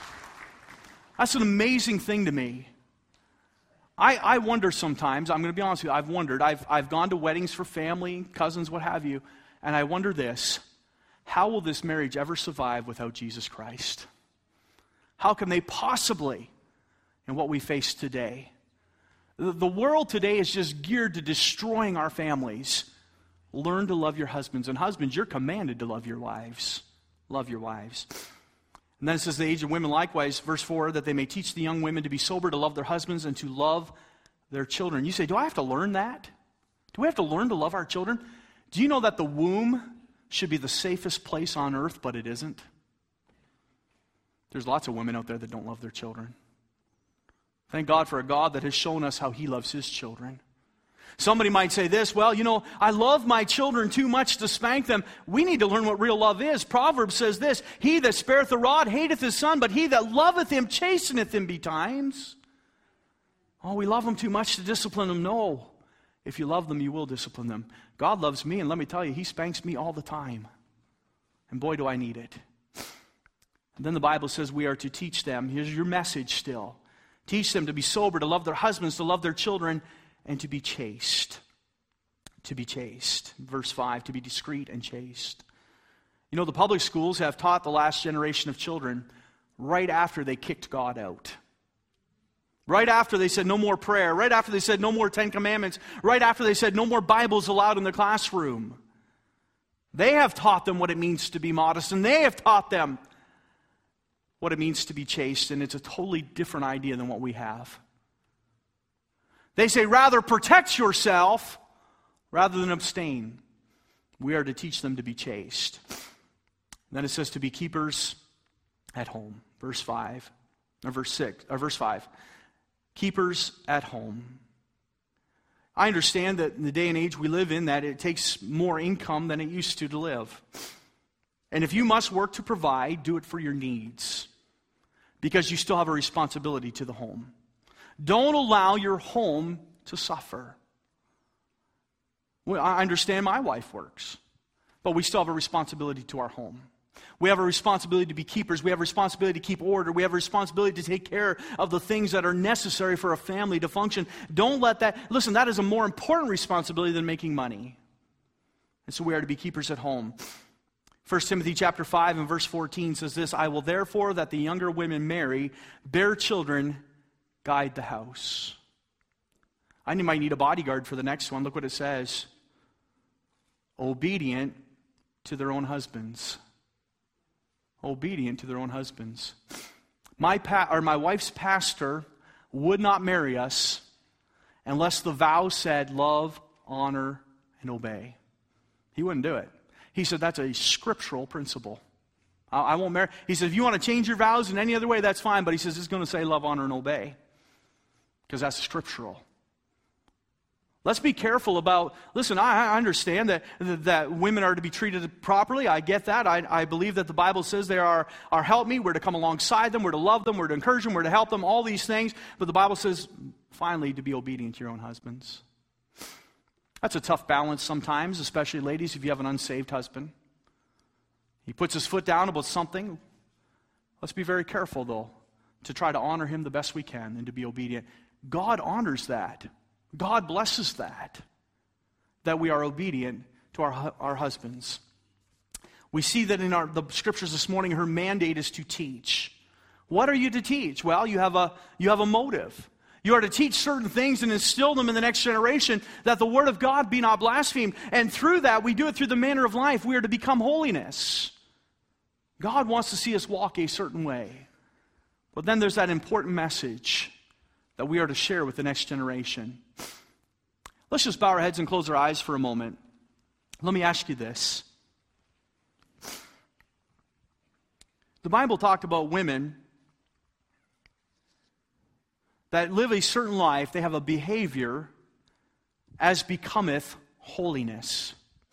That's an amazing thing to me. I, I wonder sometimes, I'm going to be honest with you, I've wondered. I've, I've gone to weddings for family, cousins, what have you, and I wonder this. How will this marriage ever survive without Jesus Christ? How can they possibly, in what we face today? The, the world today is just geared to destroying our families. Learn to love your husbands. And husbands, you're commanded to love your wives. Love your wives. And then it says the age of women likewise, verse four, that they may teach the young women to be sober, to love their husbands, and to love their children. You say, do I have to learn that? Do we have to learn to love our children? Do you know that the womb should be the safest place on earth, but it isn't? There's lots of women out there that don't love their children. Thank God for a God that has shown us how He loves His children. Somebody might say this, well, you know, I love my children too much to spank them. We need to learn what real love is. Proverbs says this, he that spareth the rod hateth his son, but he that loveth him chasteneth him betimes. Oh, we love them too much to discipline them. No. If you love them, you will discipline them. God loves me, and let me tell you, He spanks me all the time. And boy, do I need it. And then the Bible says we are to teach them. Here's your message still. Teach them to be sober, to love their husbands, to love their children, and to be chaste. To be chaste. Verse five, to be discreet and chaste. You know, the public schools have taught the last generation of children right after they kicked God out. Right after they said no more prayer. Right after they said no more Ten Commandments. Right after they said no more Bibles allowed in the classroom. They have taught them what it means to be modest, and they have taught them what it means to be chaste, and it's a totally different idea than what we have. They say, rather protect yourself rather than abstain. We are to teach them to be chaste. Then it says to be keepers at home. Verse five, or verse six, or verse five. Keepers at home. I understand that in the day and age we live in, that it takes more income than it used to to live. And if you must work to provide, do it for your needs. Because you still have a responsibility to the home. Don't allow your home to suffer. Well, I understand my wife works, but we still have a responsibility to our home. We have a responsibility to be keepers. We have a responsibility to keep order. We have a responsibility to take care of the things that are necessary for a family to function. Don't let that, listen, that is a more important responsibility than making money. And so we are to be keepers at home. First Timothy chapter five and verse fourteen says this, I will therefore that the younger women marry, bear children, guide the house. I might need a bodyguard for the next one. Look what it says. Obedient to their own husbands. Obedient to their own husbands. My pa- or my wife's pastor would not marry us unless the vow said love, honor, and obey. He wouldn't do it. He said that's a scriptural principle. I, I won't marry. He said if you want to change your vows in any other way, that's fine. But he says it's going to say love, honor, and obey. Because that's scriptural. Let's be careful about, listen, I understand that, that women are to be treated properly. I get that. I, I believe that the Bible says they are our help me. We're to come alongside them. We're to love them. We're to encourage them. We're to help them. All these things. But the Bible says, finally, to be obedient to your own husbands. That's a tough balance sometimes, especially ladies, if you have an unsaved husband. He puts his foot down about something. Let's be very careful, though. to try to honor Him the best we can and to be obedient. God honors that. God blesses that, that we are obedient to our, our husbands. We see that in our, the scriptures this morning, her mandate is to teach. What are you to teach? Well, you have a, you have a motive. You are to teach certain things and instill them in the next generation, that the word of God be not blasphemed. And through that, we do it through the manner of life. We are to become holiness. God wants to see us walk a certain way. But then there's that important message that we are to share with the next generation. Let's just bow our heads and close our eyes for a moment. Let me ask you this. The Bible talked about women that live a certain life. They have a behavior as becometh holiness.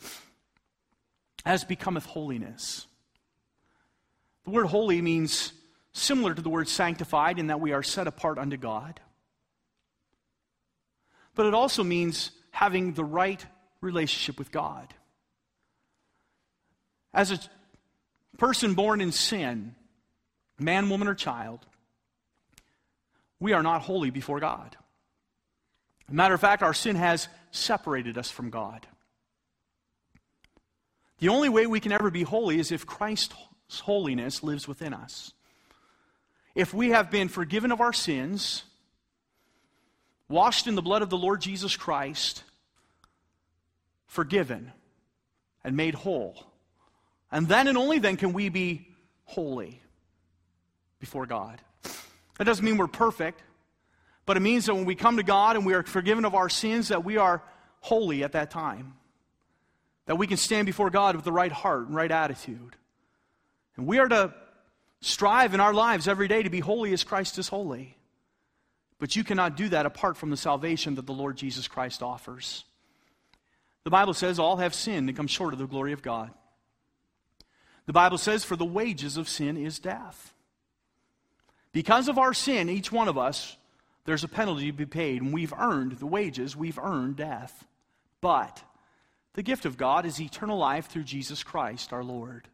As becometh holiness. The word holy means similar to the word sanctified in that we are set apart unto God. But it also means having the right relationship with God. As a person born in sin, man, woman, or child, we are not holy before God. As a matter of fact, our sin has separated us from God. The only way we can ever be holy is if Christ's holiness lives within us. If we have been forgiven of our sins, washed in the blood of the Lord Jesus Christ, forgiven and made whole, and then and only then can we be holy before God. That doesn't mean we're perfect, but it means that when we come to God and we are forgiven of our sins, that we are holy at that time. That we can stand before God with the right heart and right attitude. And we are to strive in our lives every day to be holy as Christ is holy. But you cannot do that apart from the salvation that the Lord Jesus Christ offers. The Bible says all have sinned and come short of the glory of God. The Bible says, for the wages of sin is death. Because of our sin, each one of us, there's a penalty to be paid, and we've earned the wages, we've earned death. But the gift of God is eternal life through Jesus Christ, our Lord.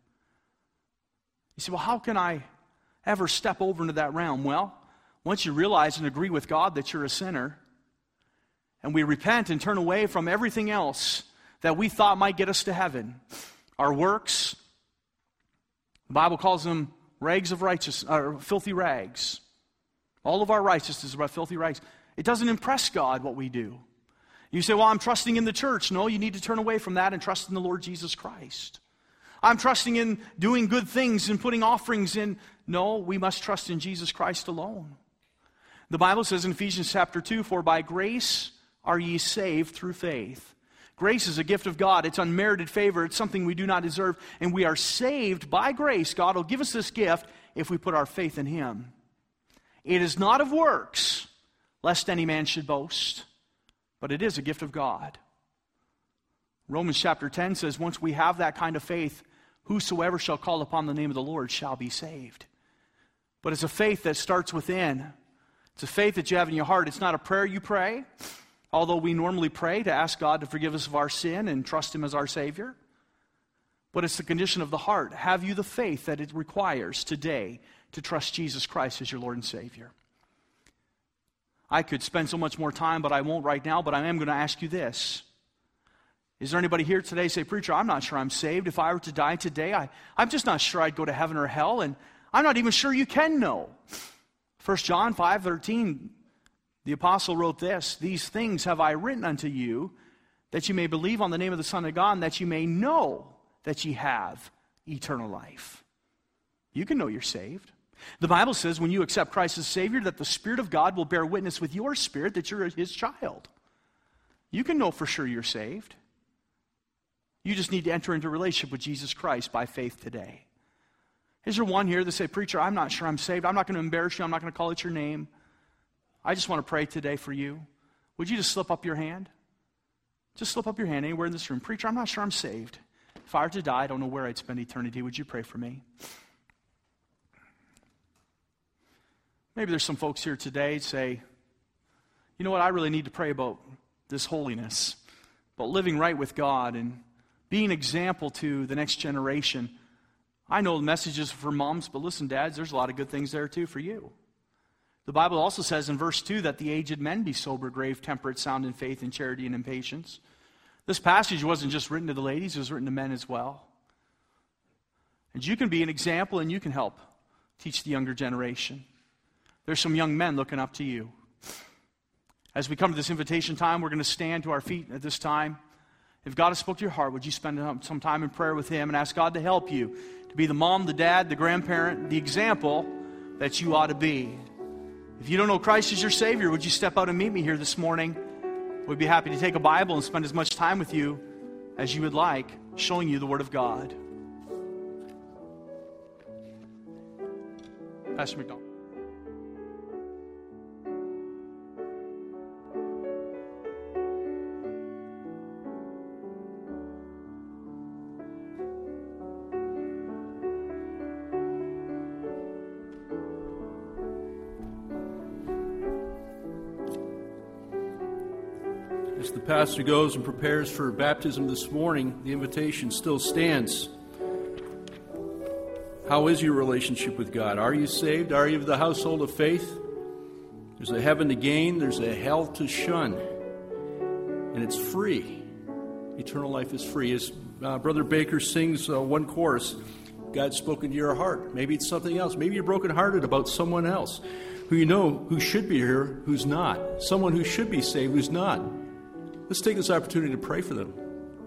You say, well, how can I ever step over into that realm? Well, once you realize and agree with God that you're a sinner, and we repent and turn away from everything else that we thought might get us to heaven, our works, the Bible calls them rags of righteousness, or filthy rags. All of our righteousness is about filthy rags. It doesn't impress God what we do. You say, well, I'm trusting in the church. No, you need to turn away from that and trust in the Lord Jesus Christ. I'm trusting in doing good things and putting offerings in. No, we must trust in Jesus Christ alone. The Bible says in Ephesians chapter two, for by grace are ye saved through faith. Grace is a gift of God. It's unmerited favor. It's something we do not deserve. And we are saved by grace. God will give us this gift if we put our faith in Him. It is not of works, lest any man should boast, but it is a gift of God. Romans chapter ten says, once we have that kind of faith, whosoever shall call upon the name of the Lord shall be saved. But it's a faith that starts within. It's a faith that you have in your heart. It's not a prayer you pray, although we normally pray to ask God to forgive us of our sin and trust Him as our Savior. But it's the condition of the heart. Have you the faith that it requires today to trust Jesus Christ as your Lord and Savior? I could spend so much more time, but I won't right now, but I am going to ask you this. Is there anybody here today say, preacher, I'm not sure I'm saved. If I were to die today, I, I'm just not sure I'd go to heaven or hell, and I'm not even sure you can know. First John five thirteen, the apostle wrote this, these things have I written unto you, that you may believe on the name of the Son of God, and that you may know that ye have eternal life. You can know you're saved. The Bible says when you accept Christ as Savior, that the Spirit of God will bear witness with your spirit that you're His child. You can know for sure you're saved. You just need to enter into a relationship with Jesus Christ by faith today. Is there one here that say, preacher, I'm not sure I'm saved. I'm not going to embarrass you. I'm not going to call it your name. I just want to pray today for you. Would you just slip up your hand? Just slip up your hand anywhere in this room. Preacher, I'm not sure I'm saved. If I were to die, I don't know where I'd spend eternity. Would you pray for me? Maybe there's some folks here today that say, you know what, I really need to pray about this holiness, about living right with God and being an example to the next generation. I know the message is for moms, but listen, dads, there's a lot of good things there too for you. The Bible also says in verse two that the aged men be sober, grave, temperate, sound in faith and charity and in patience. This passage wasn't just written to the ladies, it was written to men as well. And you can be an example and you can help teach the younger generation. There's some young men looking up to you. As we come to this invitation time, we're going to stand to our feet at this time. If God has spoke to your heart, would you spend some time in prayer with Him and ask God to help you to be the mom, the dad, the grandparent, the example that you ought to be. If you don't know Christ as your Savior, would you step out and meet me here this morning? We'd be happy to take a Bible and spend as much time with you as you would like, showing you the Word of God. Pastor McDonald. As the pastor goes and prepares for baptism this morning, the invitation still stands. How is your relationship with God? Are you saved? Are you of the household of faith? There's a heaven to gain. There's a hell to shun. And it's free. Eternal life is free. As uh, Brother Baker sings uh, one chorus, God's spoken to your heart. Maybe it's something else. Maybe you're brokenhearted about someone else who you know who should be here, who's not. Someone who should be saved, who's not. Let's take this opportunity to pray for them.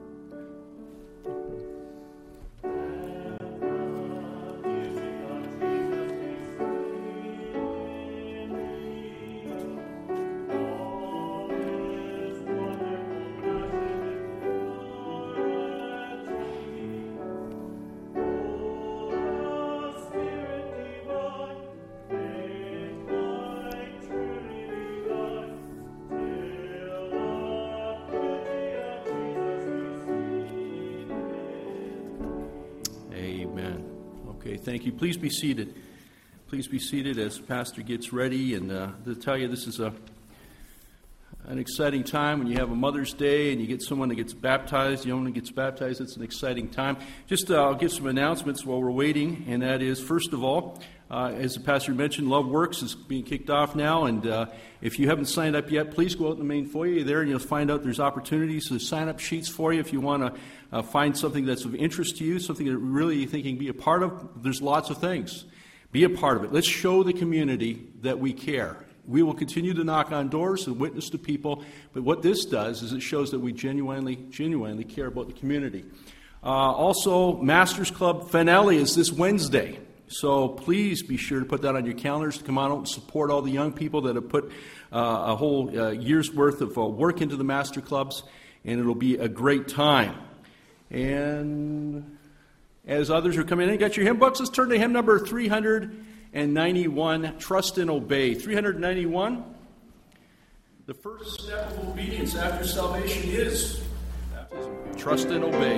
Thank you. Please be seated. Please be seated as Pastor gets ready. And uh, to tell you, this is a an exciting time when you have a Mother's Day and you get someone that gets baptized, the owner gets baptized. It's an exciting time. Just uh, I'll give some announcements while we're waiting, and that is, first of all, uh, as the pastor mentioned, Love Works is being kicked off now, and uh, if you haven't signed up yet, please go out in the main foyer there, and you'll find out there's opportunities, there's sign-up sheets for you if you want to uh, find something that's of interest to you, something that really you think you can be a part of. There's lots of things. Be a part of it. Let's show the community that we care. We will continue to knock on doors and witness to people, but what this does is it shows that we genuinely, genuinely care about the community. Uh, also, Masters Club finale is this Wednesday, so please be sure to put that on your calendars to come out and support all the young people that have put uh, a whole uh, year's worth of uh, work into the Master Clubs, and it'll be a great time. And as others are coming in, got your hymn books? Let's turn to hymn number three ninety-one, Trust and Obey. three ninety-one, the first step of obedience after salvation is baptism. Trust and obey.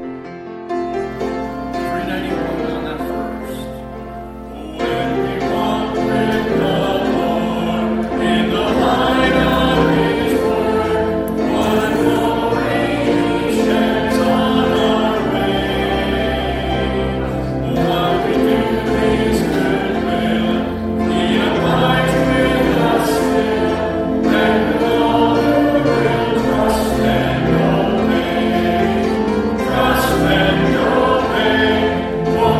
three ninety-one on that first. When we walk with the Lord in the light of His word, what glory He sheds on our way. What we do is good. Trust and obey.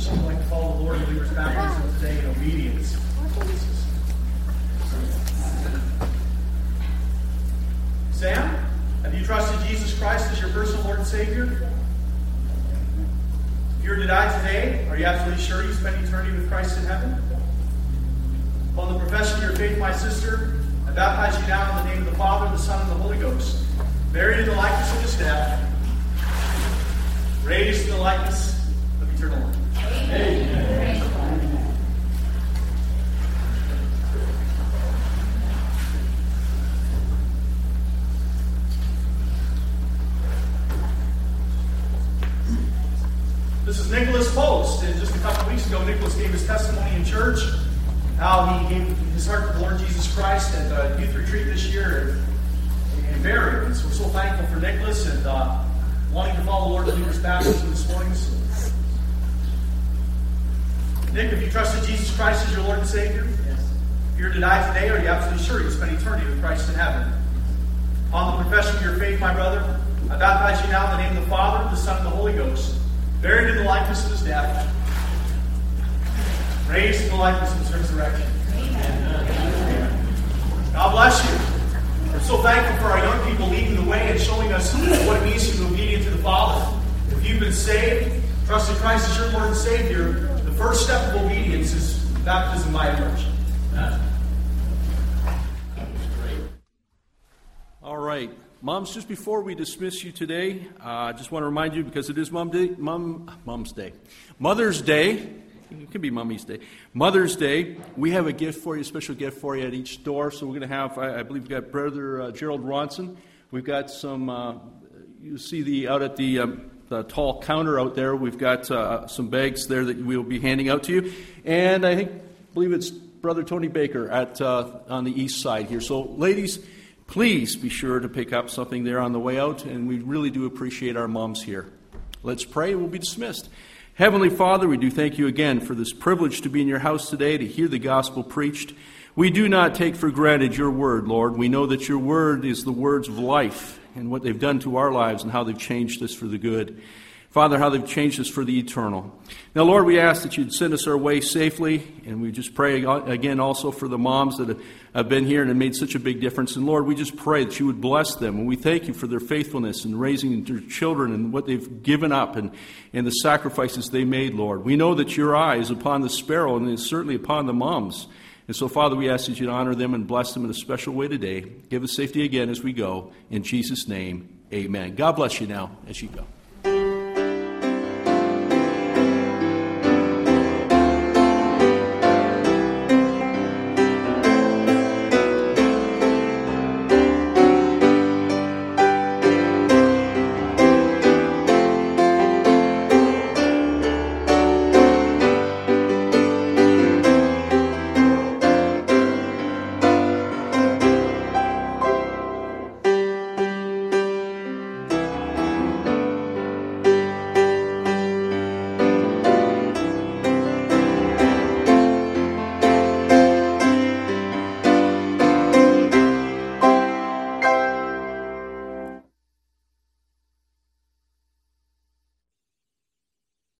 who would like to follow the Lord and lead us baptism today in obedience? Sam, have you trusted Jesus Christ as your personal Lord and Savior? If you were to die today, are you absolutely sure you spend eternity with Christ in heaven? Upon the profession of your faith, my sister, I baptize you now in the name of the Father, the Son, and the Holy Ghost, buried in the likeness of his death, raised in the likeness of eternal life. Amen. This is Nicholas Post, and just a couple of weeks ago, Nicholas gave his testimony in church, how he gave his heart to the Lord Jesus Christ at a youth retreat this year in, in Barrie. And so we're so thankful for Nicholas and uh, wanting to follow the Lord and lead his baptism this morning. So, Nick, have you trusted Jesus Christ as your Lord and Savior? Yes. If you're to die today, are you absolutely sure you spend eternity with Christ in heaven? On the profession of your faith, my brother, I baptize you now in the name of the Father, the Son, and the Holy Ghost, buried in the likeness of his death, raised in the likeness of his resurrection. Amen. God bless you. We're so thankful for our young people leading the way and showing us what it means to be obedient to the Father. If you've been saved, trusted Christ as your Lord and Savior, the first step of obedience is baptism by immersion. All right. Moms, just before we dismiss you today, uh, I just want to remind you, because it is Mom Day, Mom, Mom's Day, Mother's Day. It could be Mummy's Day. Mother's Day, we have a gift for you, a special gift for you at each store. So we're going to have, I, I believe we've got Brother uh, Gerald Ronson. We've got some, uh, you see the out at the, um, the tall counter out there. We've got uh, some bags there that we'll be handing out to you. And I think, believe it's Brother Tony Baker at uh, on the east side here. So ladies, please be sure to pick up something there on the way out, and we really do appreciate our moms here. Let's pray, and we'll be dismissed. Heavenly Father, we do thank you again for this privilege to be in your house today, to hear the gospel preached. We do not take for granted your word, Lord. We know that your word is the words of life and what they've done to our lives and how they've changed us for the good. Father, how they've changed us for the eternal. Now, Lord, we ask that you'd send us our way safely, and we just pray again also for the moms that have been here and have made such a big difference. And Lord, we just pray that you would bless them, and we thank you for their faithfulness in raising their children and what they've given up and, and the sacrifices they made, Lord. We know that your eye is upon the sparrow and is certainly upon the moms. And so, Father, we ask that you'd honor them and bless them in a special way today. Give us safety again as we go. In Jesus' name, amen. God bless you now as you go.